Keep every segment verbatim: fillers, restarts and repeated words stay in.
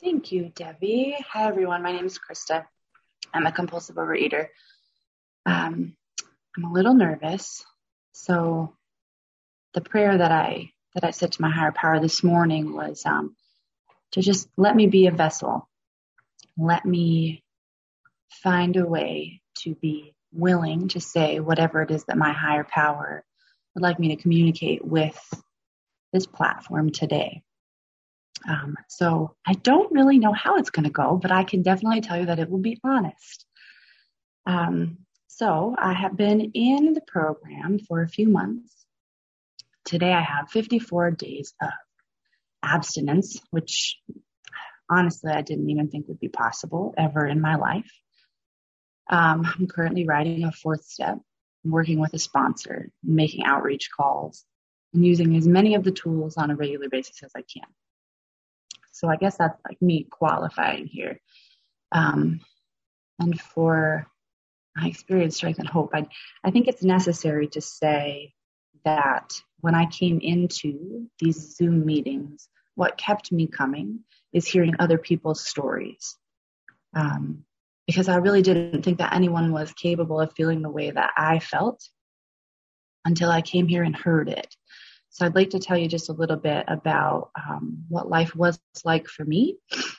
Thank you, Debbie. Hi, everyone. My name is Krista. I'm a compulsive overeater. Um, I'm a little nervous. So the prayer that I that I said to my higher power this morning was um, to just let me be a vessel. Let me find a way to be willing to say whatever it is that my higher power would like me to communicate with this platform today. Um, so I don't really know how it's going to go, but I can definitely tell you that it will be honest. Um, so I have been in the program for a few months. Today I have fifty-four days of abstinence, which honestly I didn't even think would be possible ever in my life. Um, I'm currently writing a fourth step, working with a sponsor, making outreach calls, and using as many of the tools on a regular basis as I can. So I guess that's like me qualifying here. Um, and for my experience, strength, and hope, I, I think it's necessary to say that when I came into these Zoom meetings, what kept me coming is hearing other people's stories. Um, because I really didn't think that anyone was capable of feeling the way that I felt until I came here and heard it. So I'd like to tell you just a little bit about um, what life was like for me,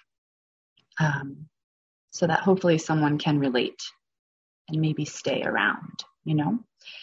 um, so that hopefully someone can relate and maybe stay around, you know.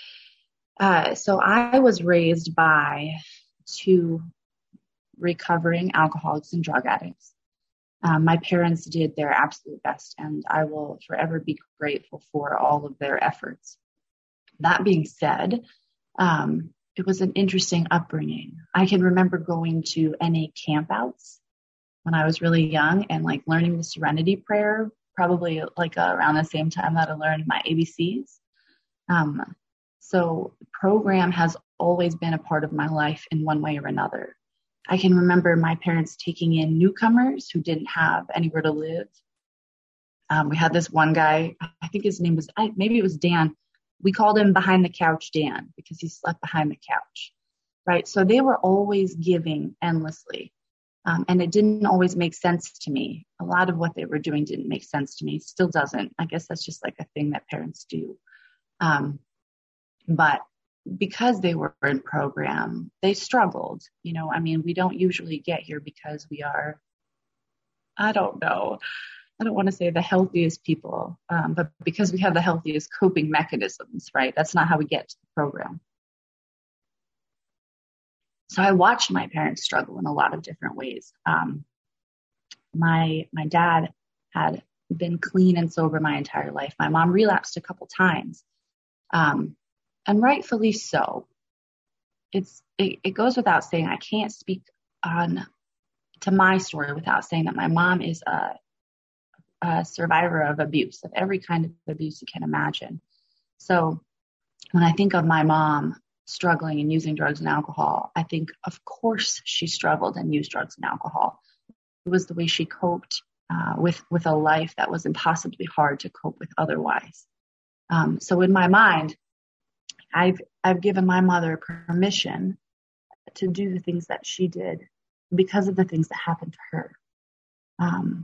Uh, so I was raised by two recovering alcoholics and drug addicts. Um, my parents did their absolute best, and I will forever be grateful for all of their efforts. That being said, um, it was an interesting upbringing. I can remember going to N A campouts when I was really young and like learning the Serenity Prayer, probably like uh, around the same time that I learned my A B Cs. Um, so the program has always been a part of my life in one way or another. I can remember my parents taking in newcomers who didn't have anywhere to live. Um, we had this one guy, I think his name was, maybe it was Dan. We called him Behind the Couch Dan because he slept behind the couch, right? So they were always giving endlessly. Um, and it didn't always make sense to me. A lot of what they were doing didn't make sense to me. Still doesn't. I guess that's just like a thing that parents do. Um, but because they were in program, they struggled. You know, I mean, we don't usually get here because we are, I don't know, I don't want to say the healthiest people, um, but because we have the healthiest coping mechanisms, right? That's not how we get to the program. So I watched my parents struggle in a lot of different ways. Um, my my dad had been clean and sober my entire life. My mom relapsed a couple times, um, and rightfully so. It's it, it goes without saying. I can't speak on to my story without saying that my mom is a, a survivor of abuse, of every kind of abuse you can imagine. So when I think of my mom struggling and using drugs and alcohol, I think, of course, she struggled and used drugs and alcohol. It was the way she coped uh, with, with a life that was impossibly hard to cope with otherwise. Um, so in my mind, I've, I've given my mother permission to do the things that she did because of the things that happened to her. Um,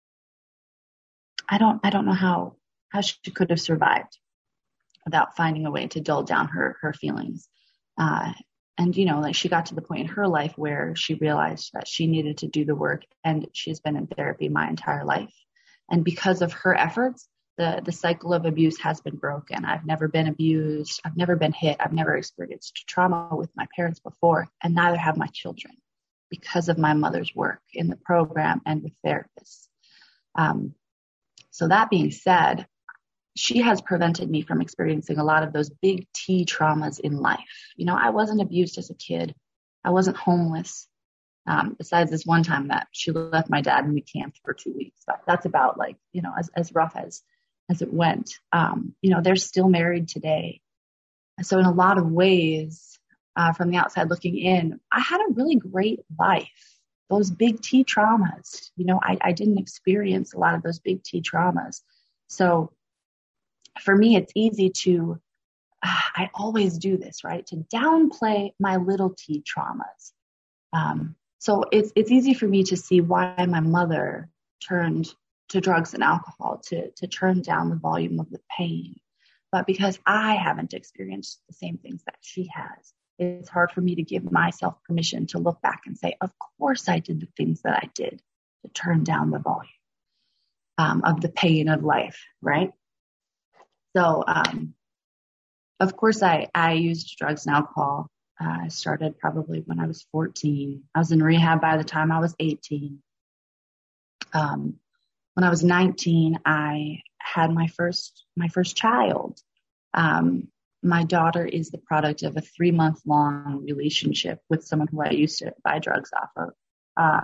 I don't, I don't know how, how she could have survived without finding a way to dull down her, her feelings. Uh, and, you know, like she got to the point in her life where she realized that she needed to do the work, and she's been in therapy my entire life. And because of her efforts, the, the cycle of abuse has been broken. I've never been abused. I've never been hit. I've never experienced trauma with my parents before, and neither have my children because of my mother's work in the program and with therapists. Um, so that being said, she has prevented me from experiencing a lot of those big T traumas in life. You know, I wasn't abused as a kid. I wasn't homeless. Um, besides this one time that she left my dad and we camped for two weeks. But that's about like, you know, as, as rough as, as it went. Um, you know, they're still married today. So in a lot of ways, uh, from the outside looking in, I had a really great life. Those big T traumas, you know, I, I didn't experience a lot of those big T traumas. So for me, it's easy to, uh, I always do this, right? To downplay my little T traumas. Um, So it's it's easy for me to see why my mother turned to drugs and alcohol to to turn down the volume of the pain. But because I haven't experienced the same things that she has, it's hard for me to give myself permission to look back and say, of course I did the things that I did to turn down the volume um, of the pain of life, right? So, um, of course, I, I used drugs and alcohol. Uh, I started probably when I was fourteen. I was in rehab by the time I was eighteen. Um, when I was nineteen, I had my first my first child. Um, my daughter is the product of a three month long relationship with someone who I used to buy drugs off of. Uh,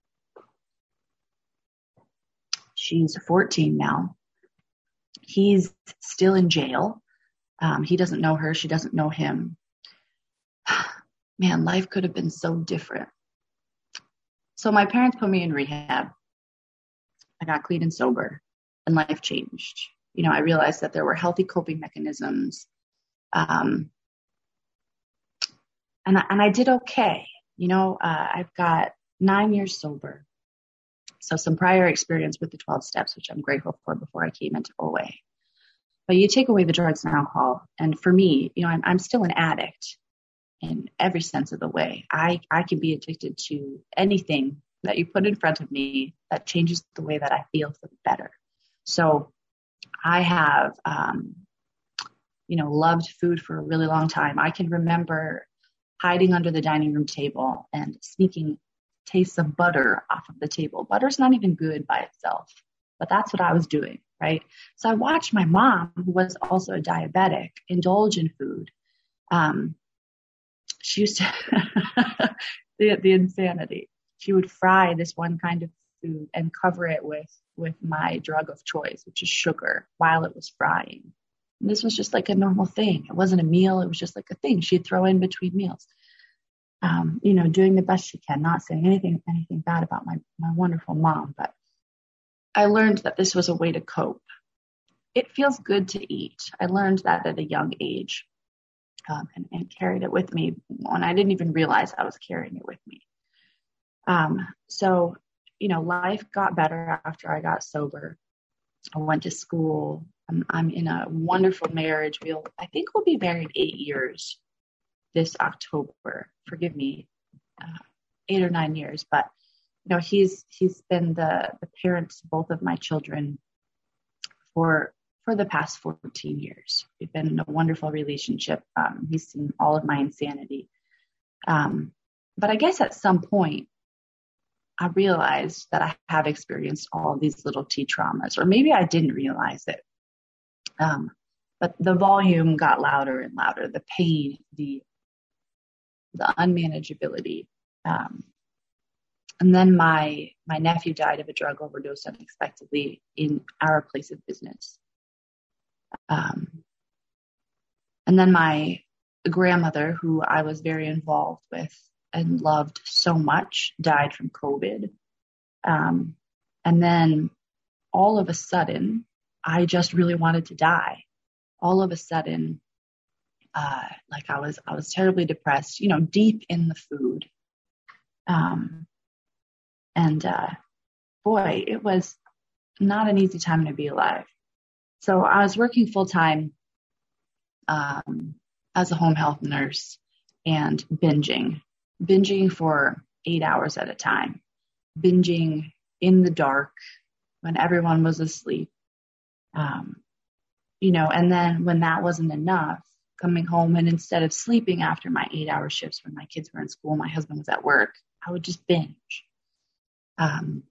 she's fourteen now. He's still in jail. Um, he doesn't know her. She doesn't know him. Man, life could have been so different. So my parents put me in rehab. I got clean and sober, and life changed. You know, I realized that there were healthy coping mechanisms. Um, and, I, and I did okay. You know, uh, I've got nine years sober. So some prior experience with the twelve steps, which I'm grateful for before I came into O A. But you take away the drugs and alcohol. And for me, you know, I'm, I'm still an addict in every sense of the way. I, I can be addicted to anything that you put in front of me that changes the way that I feel for the better. So I have, um, you know, loved food for a really long time. I can remember hiding under the dining room table and sneaking tastes of butter off of the table. Butter's not even good by itself, but that's what I was doing, right? So I watched my mom, who was also a diabetic, indulge in food. Um, she used to, the, the insanity. She would fry this one kind of food and cover it with, with my drug of choice, which is sugar, while it was frying. And this was just like a normal thing. It wasn't a meal. It was just like a thing she'd throw in between meals. Um, you know, doing the best she can, not saying anything, anything bad about my, my wonderful mom. But I learned that this was a way to cope. It feels good to eat. I learned that at a young age, um, and, and carried it with me when I didn't even realize I was carrying it with me. Um, so, you know, life got better after I got sober. I went to school. I'm, I'm in a wonderful marriage. We'll, I think we'll be married eight years this October. Forgive me, uh, eight or nine years. But, you know, he's he's been the, the parent to both of my children for for the past fourteen years. We've been in a wonderful relationship. Um, he's seen all of my insanity. Um, but I guess at some point, I realized that I have experienced all of these little T traumas, or maybe I didn't realize it. Um, but the volume got louder and louder, the pain, the the unmanageability. Um, and then my my nephew died of a drug overdose unexpectedly in our place of business. Um, and then my grandmother, who I was very involved with and loved so much, died from COVID. Um, and then all of a sudden, I just really wanted to die. All of a sudden, uh, like I was, I was terribly depressed, you know, deep in the food. Um, and, uh, boy, it was not an easy time to be alive. So I was working full time, um, as a home health nurse and binging, binging for eight hours at a time, binging in the dark when everyone was asleep. Um, you know, and then when that wasn't enough, coming home and instead of sleeping after my eight hour shifts when my kids were in school, my husband was at work, I would just binge. Um,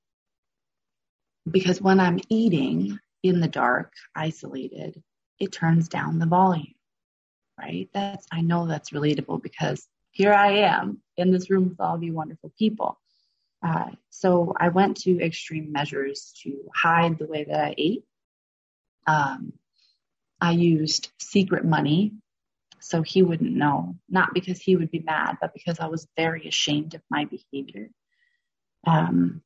because when I'm eating in the dark, isolated, it turns down the volume, right? That's, I know that's relatable because here I am in this room with all of you wonderful people. Uh, so I went to extreme measures to hide the way that I ate. Um, I used secret money so he wouldn't know, not because he would be mad, but because I was very ashamed of my behavior. Um,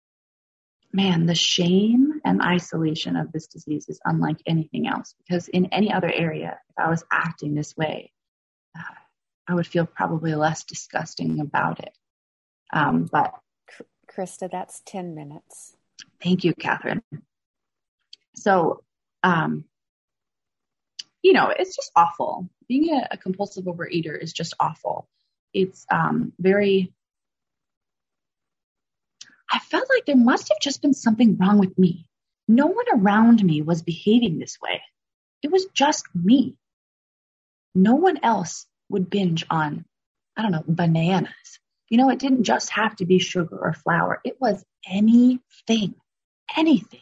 man, the shame and isolation of this disease is unlike anything else, because in any other area, if I was acting this way, uh, I would feel probably less disgusting about it. Um, but Krista, that's ten minutes. Thank you, Catherine. So, um, you know, it's just awful. Being a, a compulsive overeater is just awful. It's um, very, I felt like there must have just been something wrong with me. No one around me was behaving this way. It was just me. No one else would binge on, I don't know, bananas. You know, it didn't just have to be sugar or flour. It was anything, anything.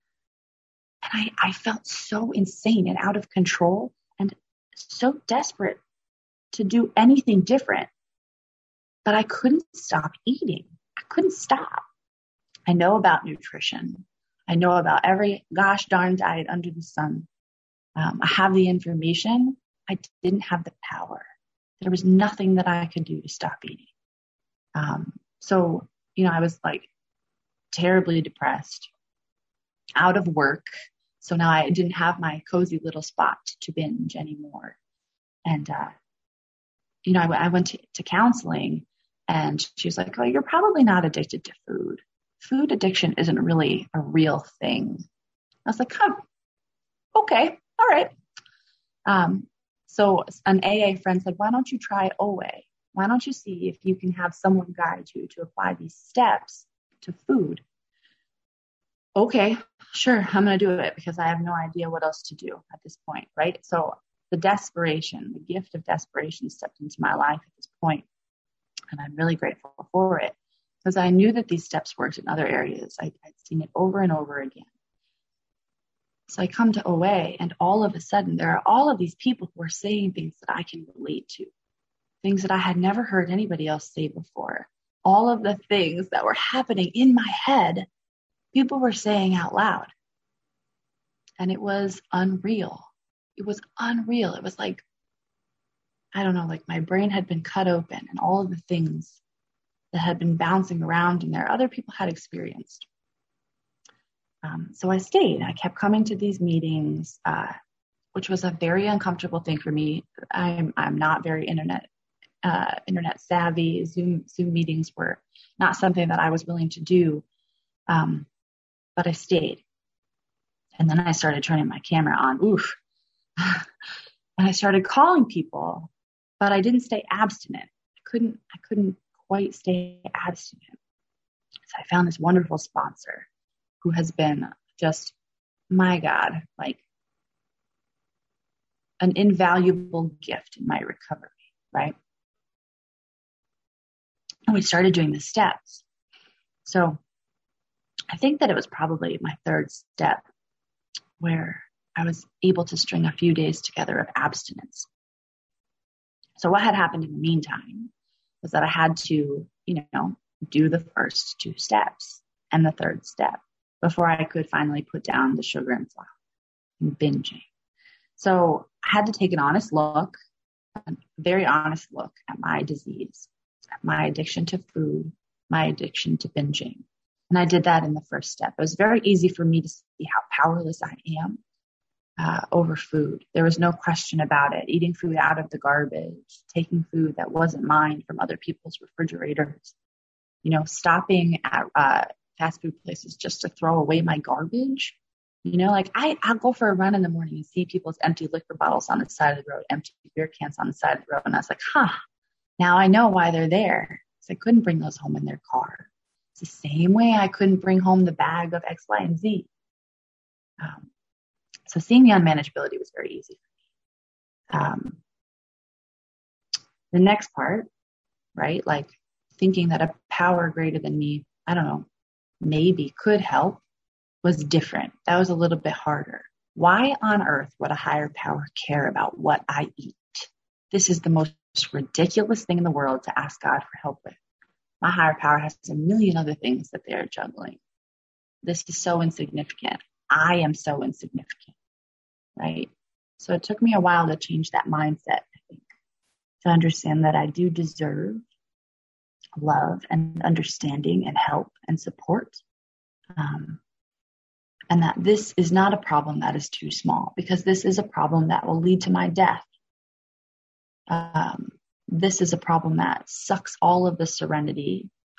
And I, I felt so insane and out of control and so desperate to do anything different. But I couldn't stop eating. I couldn't stop. I know about nutrition. I know about every gosh darn diet under the sun. Um, I have the information. I didn't have the power. There was nothing that I could do to stop eating. Um, so, you know, I was like terribly depressed, out of work. So now I didn't have my cozy little spot to binge anymore. And, uh, you know, I, w- I went to, to counseling, and she was like, oh, you're probably not addicted to food. Food addiction isn't really a real thing. I was like, huh, okay, all right. Um, so an A A friend said, why don't you try O A? Why don't you see if you can have someone guide you to apply these steps to food? Okay, sure, I'm going to do it because I have no idea what else to do at this point, right? So the desperation, the gift of desperation stepped into my life at this point, and I'm really grateful for it because I knew that these steps worked in other areas. I, I'd seen it over and over again. So I come to O A, and all of a sudden, there are all of these people who are saying things that I can relate to, things that I had never heard anybody else say before. All of the things that were happening in my head, people were saying out loud. And it was unreal. It was unreal. It was like, I don't know, like my brain had been cut open, and all of the things that had been bouncing around in there, other people had experienced. Um, so I stayed. I kept coming to these meetings, uh, which was a very uncomfortable thing for me. I'm I'm not very internet uh, internet savvy. Zoom Zoom meetings were not something that I was willing to do, um, but I stayed. And then I started turning my camera on. Oof. And I started calling people, but I didn't stay abstinent. I couldn't. I couldn't quite stay abstinent. So I found this wonderful sponsor who has been just, my God, like an invaluable gift in my recovery, right? And we started doing the steps. So I think that it was probably my third step where I was able to string a few days together of abstinence. So what had happened in the meantime was that I had to, you know, do the first two steps and the third step before I could finally put down the sugar and flour and binging. So I had to take an honest look, a very honest look at my disease, at my addiction to food, my addiction to binging. And I did that in the first step. It was very easy for me to see how powerless I am uh, over food. There was no question about it. Eating food out of the garbage, taking food that wasn't mine from other people's refrigerators, you know, stopping at uh, fast food places just to throw away my garbage. You know, like I, I'll go for a run in the morning and see people's empty liquor bottles on the side of the road, empty beer cans on the side of the road. And I was like, huh, now I know why they're there. Because I couldn't bring those home in their car. It's the same way I couldn't bring home the bag of X, Y, and Z. Um, so seeing the unmanageability was very easy for me. Um, the next part, right, like thinking that a power greater than me, I don't know, maybe could help, was different. That was a little bit harder. Why on earth would a higher power care about what I eat? This is the most ridiculous thing in the world to ask God for help with. My higher power has a million other things that they're juggling. This is so insignificant. I am so insignificant, right? So it took me a while to change that mindset, I think, to understand that I do deserve love and understanding and help and support. Um, and that this is not a problem that is too small, because this is a problem that will lead to my death. Um, this is a problem that sucks all of the serenity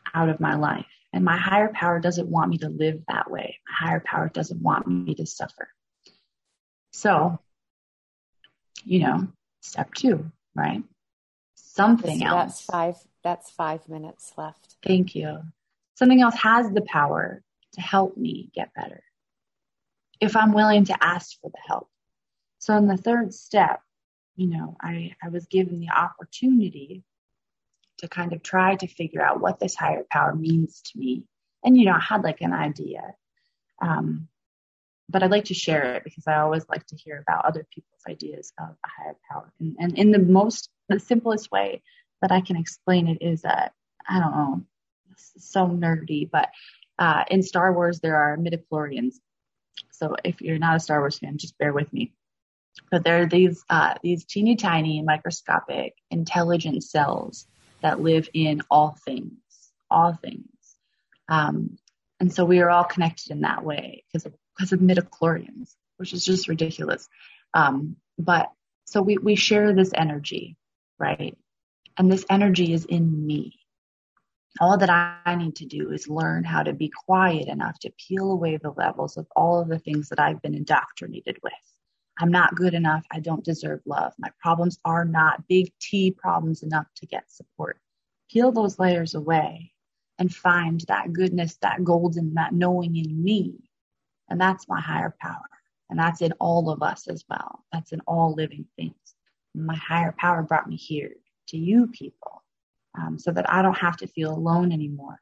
out of my life. And my higher power doesn't want me to live that way. My higher power doesn't want me to suffer. So, you know, step two, right? Something So else. that's five, that's five minutes left. Thank you. Something else has the power to help me get better if I'm willing to ask for the help. So in the third step, you know, I, I was given the opportunity to kind of try to figure out what this higher power means to me. And, you know, I had like an idea. Um, but I'd like to share it because I always like to hear about other people's ideas of a higher power. And, and in the most, the simplest way that I can explain it is that, I don't know, it's so nerdy, but uh, in Star Wars, there are midichlorians. So if you're not a Star Wars fan, just bear with me. But there are these, uh, these teeny tiny microscopic intelligent cells that live in all things, all things. Um, and so we are all connected in that way because of, because of midichlorians, which is just ridiculous. Um, but so we, we share this energy, right? And this energy is in me. All that I need to do is learn how to be quiet enough to peel away the levels of all of the things that I've been indoctrinated with. I'm not good enough. I don't deserve love. My problems are not big T problems enough to get support. Peel those layers away and find that goodness, that golden, that knowing in me. And that's my higher power. And that's in all of us as well. That's in all living things. My higher power brought me here to you people um, so that I don't have to feel alone anymore.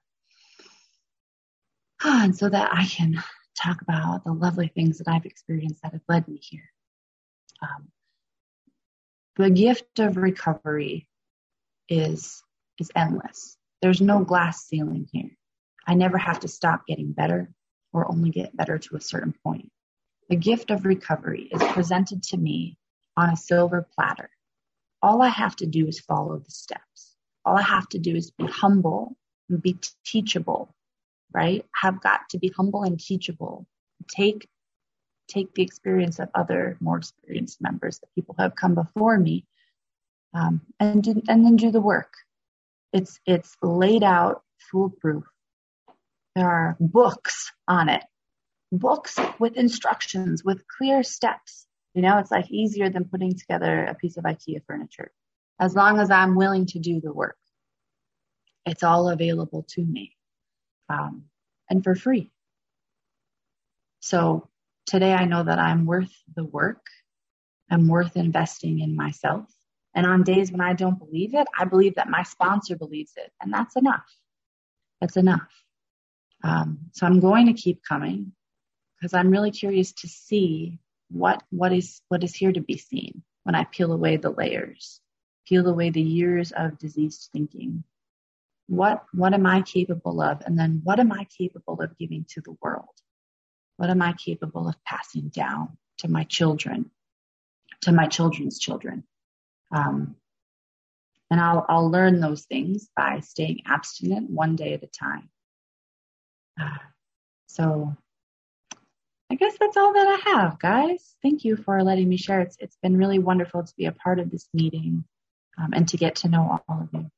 And so that I can talk about the lovely things that I've experienced that have led me here. Um, the gift of recovery is, is endless. There's no glass ceiling here. I never have to stop getting better or only get better to a certain point. The gift of recovery is presented to me on a silver platter. All I have to do is follow the steps. All I have to do is be humble and be teachable, right? I've got to be humble and teachable. Take take the experience of other more experienced members, the people who have come before me, um, and do, and then do the work. It's it's laid out, foolproof. There are books on it, books with instructions, with clear steps. You know, it's like easier than putting together a piece of IKEA furniture. As long as I'm willing to do the work, it's all available to me, um, and for free. So today I know that I'm worth the work. I'm worth investing in myself. And on days when I don't believe it, I believe that my sponsor believes it. And that's enough. That's enough. Um, so I'm going to keep coming because I'm really curious to see what, what is, what is here to be seen when I peel away the layers, peel away the years of diseased thinking. What, what am I capable of? And then what am I capable of giving to the world? What am I capable of passing down to my children, to my children's children? Um, and I'll, I'll learn those things by staying abstinent one day at a time. Uh, so I guess that's all that I have, guys. Thank you for letting me share. It's, it's been really wonderful to be a part of this meeting um, and to get to know all of you.